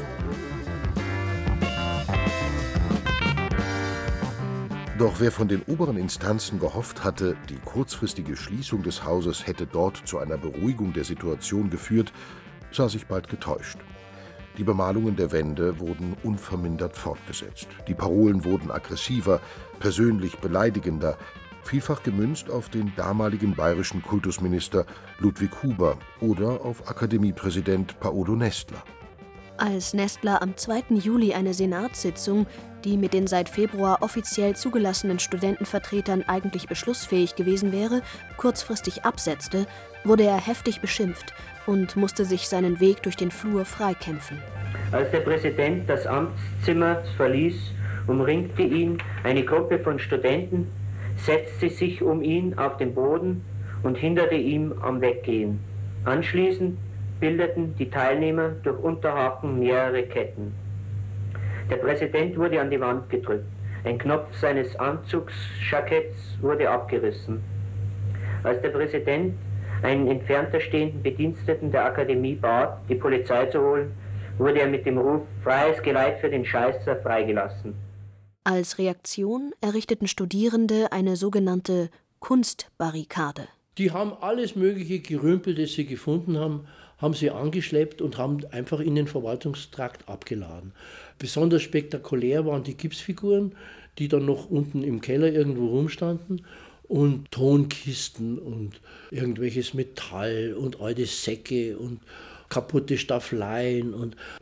Doch wer von den oberen Instanzen gehofft hatte, die kurzfristige Schließung des Hauses hätte dort zu einer Beruhigung der Situation geführt, sah sich bald getäuscht. Die Bemalungen der Wände wurden unvermindert fortgesetzt. Die Parolen wurden aggressiver, persönlich beleidigender, vielfach gemünzt auf den damaligen bayerischen Kultusminister Ludwig Huber oder auf Akademiepräsident Paolo Nestler. Als Nestler am zweiten Juli eine Senatssitzung, die mit den seit Februar offiziell zugelassenen Studentenvertretern eigentlich beschlussfähig gewesen wäre, kurzfristig absetzte, wurde er heftig beschimpft und musste sich seinen Weg durch den Flur freikämpfen. Als der Präsident das Amtszimmer verließ, umringte ihn eine Gruppe von Studenten, setzte sich um ihn auf den Boden und hinderte ihn am Weggehen. Anschließend bildeten die Teilnehmer durch Unterhaken mehrere Ketten. Der Präsident wurde an die Wand gedrückt. Ein Knopf seines Anzugsjacketts wurde abgerissen. Als der Präsident einen entfernter stehenden Bediensteten der Akademie bat, die Polizei zu holen, wurde er mit dem Ruf „Freies Geleit für den Scheißer" freigelassen. Als Reaktion errichteten Studierende eine sogenannte Kunstbarrikade. Die haben alles mögliche Gerümpel, das sie gefunden haben, haben sie angeschleppt und haben einfach in den Verwaltungstrakt abgeladen. Besonders spektakulär waren die Gipsfiguren, die dann noch unten im Keller irgendwo rumstanden. Und Tonkisten und irgendwelches Metall und alte Säcke und kaputte Staffeleien und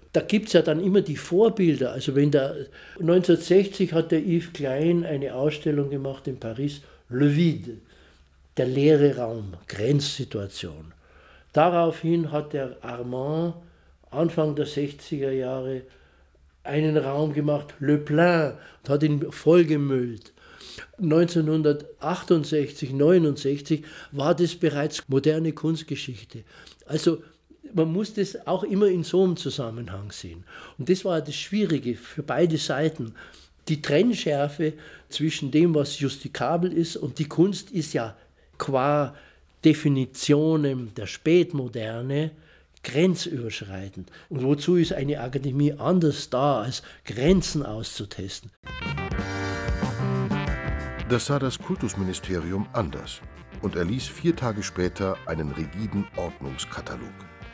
Da gibt es ja dann immer die Vorbilder. Also wenn der neunzehnhundertsechzig hat der Yves Klein eine Ausstellung gemacht in Paris, Le Vide, der leere Raum, Grenzsituation. Daraufhin hat der Armand Anfang der sechziger Jahre einen Raum gemacht, Le Plein, und hat ihn vollgemüllt. neunzehnhundertachtundsechzig, neunundsechzig war das bereits moderne Kunstgeschichte. Also man muss das auch immer in so einem Zusammenhang sehen. Und das war das Schwierige für beide Seiten. Die Trennschärfe zwischen dem, was justikabel ist, und die Kunst ist ja qua Definition der Spätmoderne grenzüberschreitend. Und wozu ist eine Akademie anders da, als Grenzen auszutesten? Das sah das Kultusministerium anders und erließ vier Tage später einen rigiden Ordnungskatalog.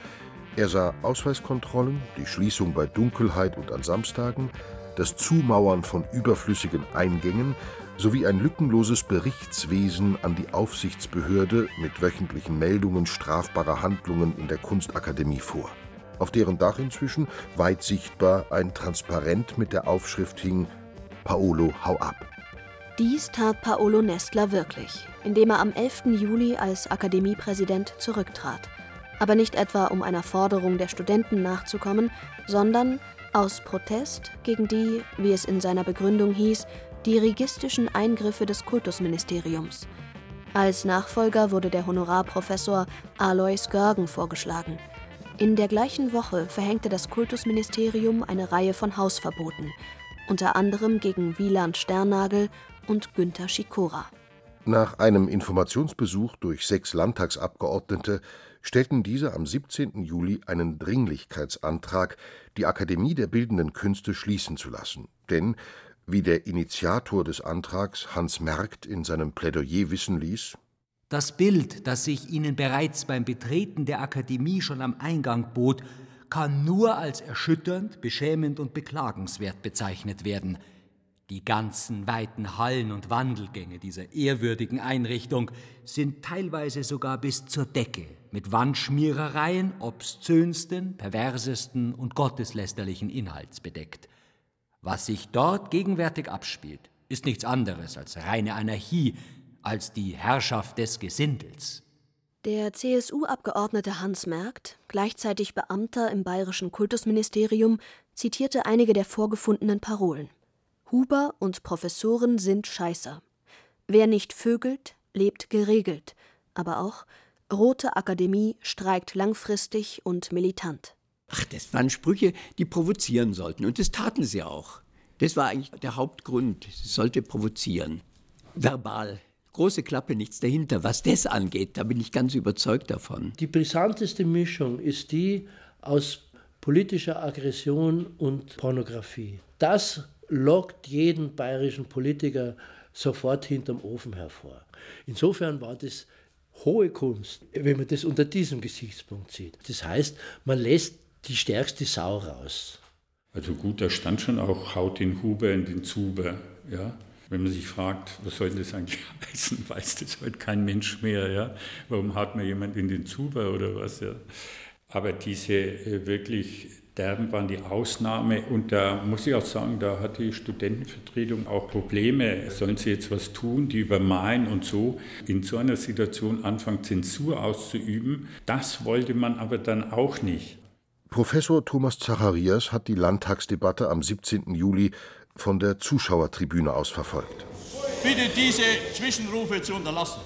Er sah Ausweiskontrollen, die Schließung bei Dunkelheit und an Samstagen, das Zumauern von überflüssigen Eingängen sowie ein lückenloses Berichtswesen an die Aufsichtsbehörde mit wöchentlichen Meldungen strafbarer Handlungen in der Kunstakademie vor. Auf deren Dach inzwischen weit sichtbar ein Transparent mit der Aufschrift hing: Paolo, hau ab. Dies tat Paolo Nestler wirklich, indem er am elften Juli als Akademiepräsident zurücktrat. Aber nicht etwa, um einer Forderung der Studenten nachzukommen, sondern aus Protest gegen die, wie es in seiner Begründung hieß, dirigistischen Eingriffe des Kultusministeriums. Als Nachfolger wurde der Honorarprofessor Alois Görgen vorgeschlagen. In der gleichen Woche verhängte das Kultusministerium eine Reihe von Hausverboten, unter anderem gegen Wieland Sternagel und Günter Schikora. Nach einem Informationsbesuch durch sechs Landtagsabgeordnete stellten diese am siebzehnten Juli einen Dringlichkeitsantrag, die Akademie der Bildenden Künste schließen zu lassen. Denn, wie der Initiator des Antrags Hans Merkt in seinem Plädoyer wissen ließ: Das Bild, das sich Ihnen bereits beim Betreten der Akademie schon am Eingang bot, kann nur als erschütternd, beschämend und beklagenswert bezeichnet werden. Die ganzen weiten Hallen und Wandelgänge dieser ehrwürdigen Einrichtung sind teilweise sogar bis zur Decke mit Wandschmierereien obszönsten, perversesten und gotteslästerlichen Inhalts bedeckt. Was sich dort gegenwärtig abspielt, ist nichts anderes als reine Anarchie, als die Herrschaft des Gesindels. Der C S U-Abgeordnete Hans Merkt, gleichzeitig Beamter im bayerischen Kultusministerium, zitierte einige der vorgefundenen Parolen. Huber und Professoren sind Scheißer. Wer nicht vögelt, lebt geregelt. Aber auch Rote Akademie streikt langfristig und militant. Ach, das waren Sprüche, die provozieren sollten. Und das taten sie auch. Das war eigentlich der Hauptgrund. Sie sollte provozieren. Verbal. Große Klappe, nichts dahinter. Was das angeht, da bin ich ganz überzeugt davon. Die brisanteste Mischung ist die aus politischer Aggression und Pornografie. Das lockt jeden bayerischen Politiker sofort hinterm Ofen hervor. Insofern war das hohe Kunst, wenn man das unter diesem Gesichtspunkt sieht. Das heißt, man lässt die stärkste Sau raus. Also gut, da stand schon auch, haut den Huber in den Zuber. Ja? Wenn man sich fragt, was soll das eigentlich heißen, weiß das heute kein Mensch mehr. Ja? Warum haut man jemand in den Zuber oder was? Ja? Aber diese äh, wirklich derben waren die Ausnahme. Und da muss ich auch sagen, da hat die Studentenvertretung auch Probleme. Sollen sie jetzt was tun, die übermalen und so. In so einer Situation anfangen, Zensur auszuüben. Das wollte man aber dann auch nicht. Professor Thomas Zacharias hat die Landtagsdebatte am siebzehnten Juli von der Zuschauertribüne aus verfolgt. Bitte diese Zwischenrufe zu unterlassen.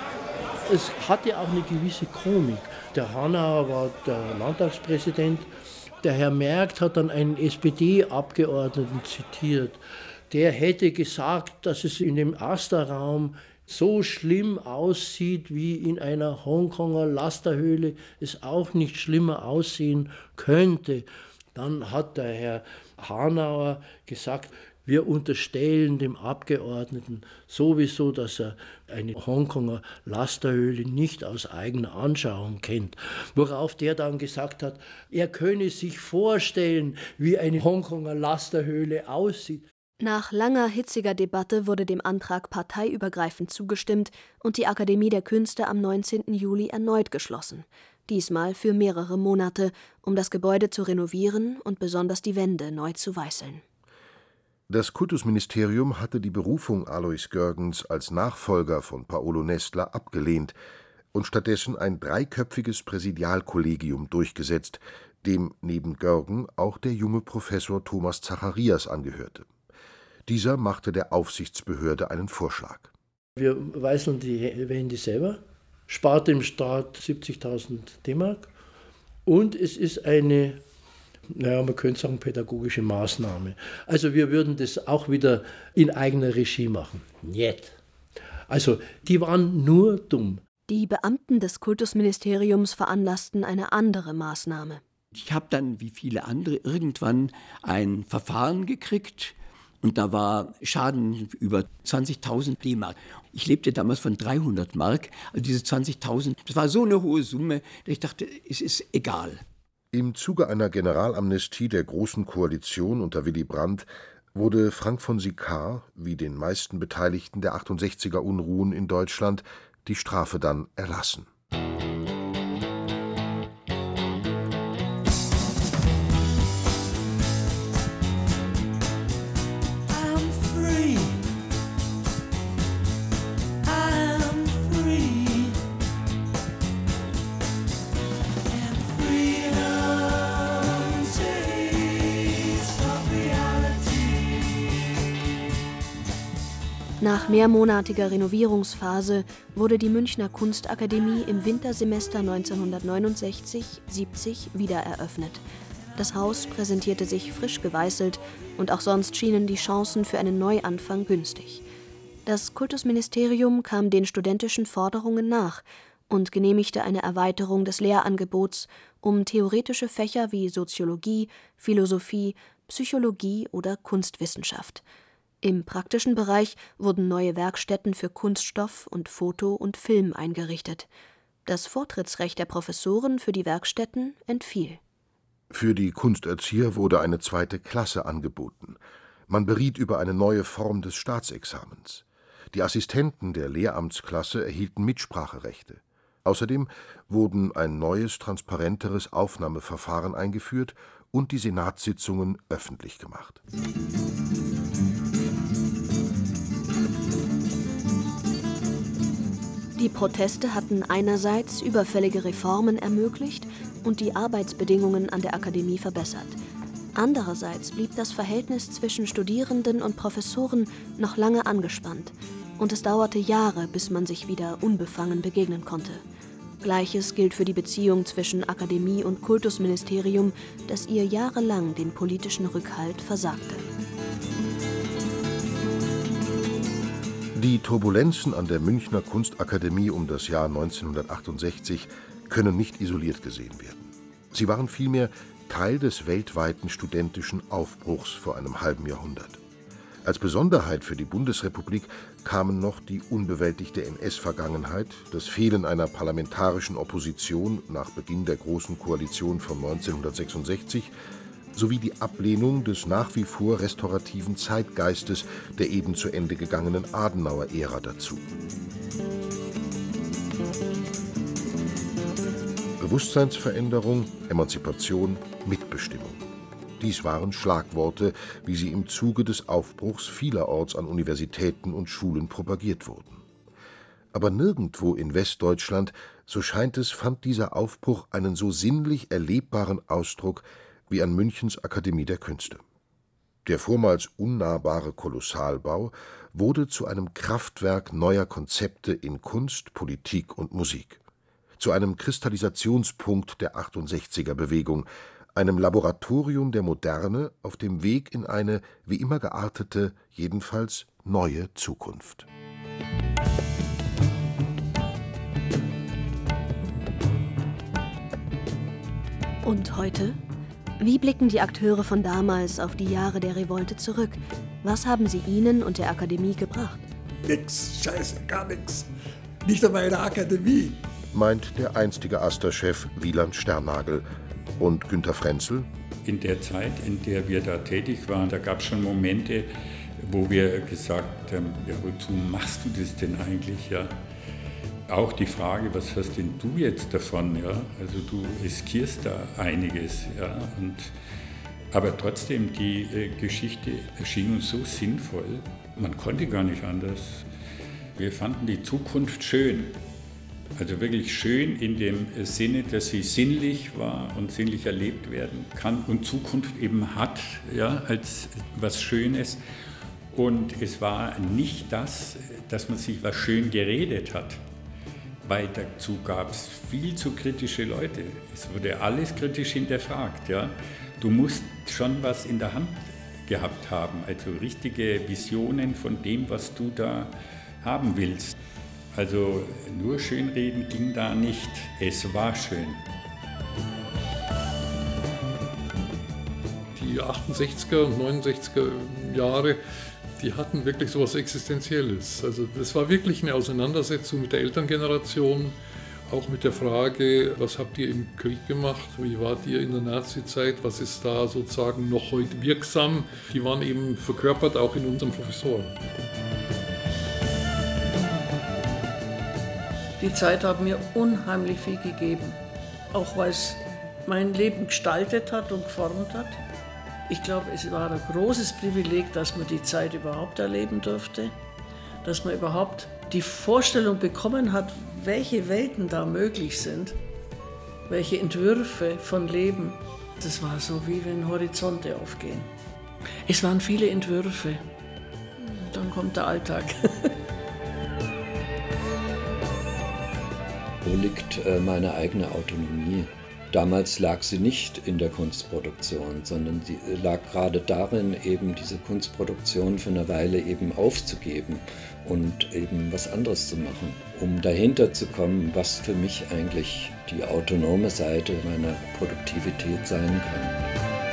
Es hatte auch eine gewisse Komik. Der Hanauer war der Landtagspräsident. Der Herr Merkt hat dann einen S P D-Abgeordneten zitiert. Der hätte gesagt, dass es in dem Asterraum so schlimm aussieht wie in einer Hongkonger Lasterhöhle, es auch nicht schlimmer aussehen könnte. Dann hat der Herr Hanauer gesagt, wir unterstellen dem Abgeordneten sowieso, dass er eine Hongkonger Lasterhöhle nicht aus eigener Anschauung kennt. Worauf der dann gesagt hat, er könne sich vorstellen, wie eine Hongkonger Lasterhöhle aussieht. Nach langer, hitziger Debatte wurde dem Antrag parteiübergreifend zugestimmt und die Akademie der Künste am neunzehnten Juli erneut geschlossen. diesmal für mehrere Monate, um das Gebäude zu renovieren und besonders die Wände neu zu weißeln. Das Kultusministerium hatte die Berufung Alois Görgens als Nachfolger von Paolo Nestler abgelehnt und stattdessen ein dreiköpfiges Präsidialkollegium durchgesetzt, dem neben Görgen auch der junge Professor Thomas Zacharias angehörte. Dieser machte der Aufsichtsbehörde einen Vorschlag. Wir weißeln die Wände selber, spart dem Staat siebzigtausend D-Mark und es ist eine, naja, man könnte sagen, pädagogische Maßnahme. Also wir würden das auch wieder in eigener Regie machen. Nicht. Also die waren nur dumm. Die Beamten des Kultusministeriums veranlassten eine andere Maßnahme. Ich habe dann, wie viele andere, irgendwann ein Verfahren gekriegt und da war Schaden über zwanzigtausend D-Mark. Ich lebte damals von dreihundert Mark, also diese zwanzigtausend, das war so eine hohe Summe, dass ich dachte, es ist egal. Im Zuge einer Generalamnestie der Großen Koalition unter Willy Brandt wurde Frank von Sicard, wie den meisten Beteiligten der achtundsechziger Unruhen in Deutschland, die Strafe dann erlassen. Nach mehrmonatiger Renovierungsphase wurde die Münchner Kunstakademie im Wintersemester neunzehnhundertneunundsechzig siebzig wieder eröffnet. Das Haus präsentierte sich frisch geweißelt und auch sonst schienen die Chancen für einen Neuanfang günstig. Das Kultusministerium kam den studentischen Forderungen nach und genehmigte eine Erweiterung des Lehrangebots um theoretische Fächer wie Soziologie, Philosophie, Psychologie oder Kunstwissenschaft. Im praktischen Bereich wurden neue Werkstätten für Kunststoff und Foto und Film eingerichtet. Das Vortrittsrecht der Professoren für die Werkstätten entfiel. Für die Kunsterzieher wurde eine zweite Klasse angeboten. Man beriet über eine neue Form des Staatsexamens. Die Assistenten der Lehramtsklasse erhielten Mitspracherechte. Außerdem wurden ein neues, transparenteres Aufnahmeverfahren eingeführt und die Senatssitzungen öffentlich gemacht. Die Proteste hatten einerseits überfällige Reformen ermöglicht und die Arbeitsbedingungen an der Akademie verbessert. Andererseits blieb das Verhältnis zwischen Studierenden und Professoren noch lange angespannt und es dauerte Jahre, bis man sich wieder unbefangen begegnen konnte. Gleiches gilt für die Beziehung zwischen Akademie und Kultusministerium, das ihr jahrelang den politischen Rückhalt versagte. Die Turbulenzen an der Münchner Kunstakademie um das Jahr neunzehnhundertachtundsechzig können nicht isoliert gesehen werden. Sie waren vielmehr Teil des weltweiten studentischen Aufbruchs vor einem halben Jahrhundert. Als Besonderheit für die Bundesrepublik kamen noch die unbewältigte N S-Vergangenheit, das Fehlen einer parlamentarischen Opposition nach Beginn der Großen Koalition von neunzehnhundertsechsundsechzig sowie die Ablehnung des nach wie vor restaurativen Zeitgeistes der eben zu Ende gegangenen Adenauer-Ära dazu. Bewusstseinsveränderung, Emanzipation, Mitbestimmung. Dies waren Schlagworte, wie sie im Zuge des Aufbruchs vielerorts an Universitäten und Schulen propagiert wurden. Aber nirgendwo in Westdeutschland, so scheint es, fand dieser Aufbruch einen so sinnlich erlebbaren Ausdruck wie an Münchens Akademie der Künste. Der vormals unnahbare Kolossalbau wurde zu einem Kraftwerk neuer Konzepte in Kunst, Politik und Musik, zu einem Kristallisationspunkt der achtundsechziger-Bewegung, einem Laboratorium der Moderne auf dem Weg in eine, wie immer geartete, jedenfalls neue Zukunft. Und heute? Wie blicken die Akteure von damals auf die Jahre der Revolte zurück? Was haben sie ihnen und der Akademie gebracht? Nix, scheiße, gar nix. Nicht einmal in der Akademie. Meint der einstige Aster-Chef Wieland Sternagel. Und Günter Frenzel? In der Zeit, in der wir da tätig waren, da gab es schon Momente, wo wir gesagt haben, ja, wozu machst du das denn eigentlich? Ja? auch die Frage, was hast denn du jetzt davon? Ja? Also du riskierst da einiges. Ja? Und, aber trotzdem, die äh, Geschichte erschien uns so sinnvoll, man konnte gar nicht anders. Wir fanden die Zukunft schön. Also wirklich schön in dem Sinne, dass sie sinnlich war und sinnlich erlebt werden kann und Zukunft eben hat, ja, als was Schönes. Und es war nicht das, dass man sich was schön geredet hat, weil dazu gab es viel zu kritische Leute. Es wurde alles kritisch hinterfragt. Ja. Du musst schon was in der Hand gehabt haben, also richtige Visionen von dem, was du da haben willst. Also nur schönreden ging da nicht, es war schön. Die achtundsechziger und neunundsechziger Jahre, die hatten wirklich so etwas Existenzielles. Also das war wirklich eine Auseinandersetzung mit der Elterngeneration, auch mit der Frage, was habt ihr im Krieg gemacht, wie wart ihr in der Nazizeit, was ist da sozusagen noch heute wirksam. Die waren eben verkörpert auch in unseren Professoren. Die Zeit hat mir unheimlich viel gegeben, auch weil es mein Leben gestaltet hat und geformt hat. Ich glaube, es war ein großes Privileg, dass man die Zeit überhaupt erleben durfte, dass man überhaupt die Vorstellung bekommen hat, welche Welten da möglich sind, welche Entwürfe von Leben. Das war so, wie wenn Horizonte aufgehen. Es waren viele Entwürfe. Dann kommt der Alltag. Wo liegt äh, meine eigene Autonomie? Damals lag sie nicht in der Kunstproduktion, sondern sie lag gerade darin, eben diese Kunstproduktion für eine Weile eben aufzugeben und eben was anderes zu machen, um dahinter zu kommen, was für mich eigentlich die autonome Seite meiner Produktivität sein kann.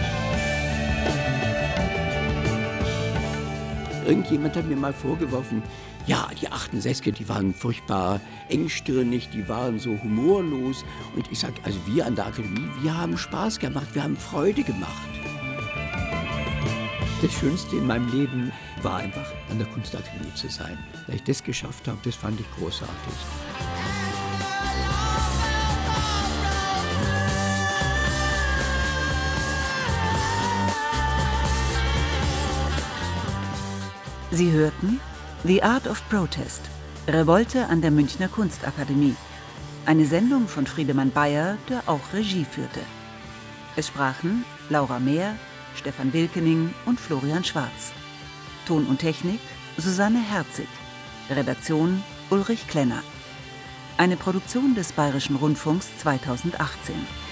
Irgendjemand hat mir mal vorgeworfen, ja, die achtundsechziger, die waren furchtbar engstirnig, die waren so humorlos. Und ich sage, also wir an der Akademie, wir haben Spaß gemacht, wir haben Freude gemacht. Das Schönste in meinem Leben war einfach, an der Kunstakademie zu sein. Dass ich das geschafft habe, das fand ich großartig. Sie hörten The Art of Protest, Revolte an der Münchner Kunstakademie. Eine Sendung von Friedemann Beyer, der auch Regie führte. Es sprachen Laura Mehr, Stefan Wilkening und Florian Schwarz. Ton und Technik Susanne Herzig. Redaktion Ulrich Klenner. Eine Produktion des Bayerischen Rundfunks zweitausendachtzehn.